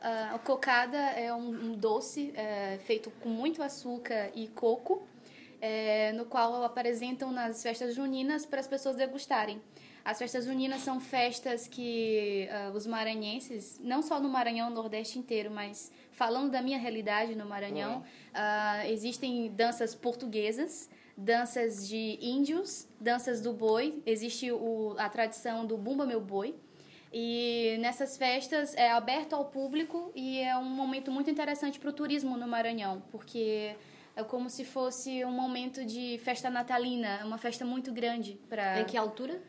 A cocada é um doce feito com muito açúcar e coco, no qual apresentam nas festas juninas para as pessoas degustarem. As festas juninas são festas que os maranhenses, não só no Maranhão, no Nordeste inteiro, mas falando da minha realidade no Maranhão, existem danças portuguesas, danças de índios, danças do boi, existe a tradição do Bumba Meu Boi. E nessas festas é aberto ao público e é um momento muito interessante para o turismo no Maranhão, porque é como se fosse um momento de festa natalina, uma festa muito grande. Em que altura?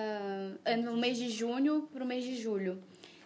No mês de junho para o mês de julho.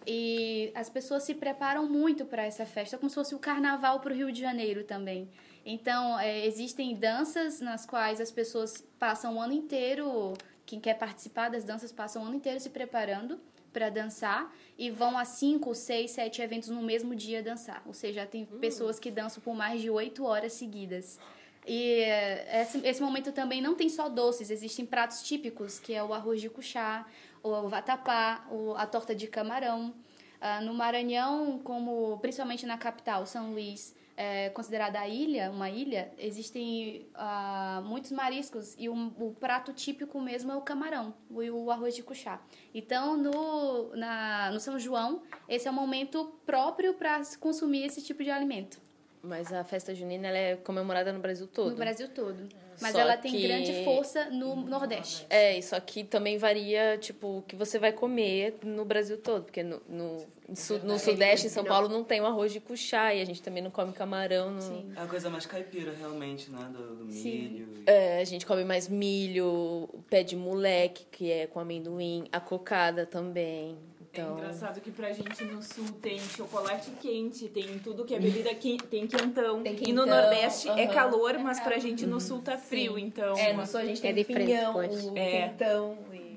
E as pessoas se preparam muito para essa festa, como se fosse o carnaval para o Rio de Janeiro também. Então, existem danças nas quais as pessoas passam o ano inteiro, quem quer participar das danças passa o ano inteiro se preparando para dançar e vão a 5, 6, 7 eventos no mesmo dia dançar. Ou seja, tem pessoas que dançam por mais de 8 horas seguidas. E esse momento também não tem só doces, existem pratos típicos, que é o arroz de cuchá, o vatapá, a torta de camarão. No Maranhão, principalmente na capital, São Luís, considerada uma ilha, existem muitos mariscos e o prato típico mesmo é o camarão e o arroz de cuchá. Então, no São João, esse é o momento próprio para se consumir esse tipo de alimento. Mas a festa junina ela é comemorada no Brasil todo. No Brasil todo. Mas Só ela tem grande força no Nordeste. Isso aqui também varia, tipo, o que você vai comer no Brasil todo. Porque no Sudeste, em São Paulo, não tem o arroz de cuchá. E a gente também não come camarão. Sim. É a coisa mais caipira, realmente, né? Do milho. A gente come mais milho, o pé de moleque, que é com amendoim. A cocada também. Então... É engraçado que pra gente no Sul tem chocolate quente, tem tudo que é bebida tem quentão. E no Nordeste é calor, mas pra gente no Sul tá frio, então... No Sul a gente tem de frente, pinhão, pode. quentão...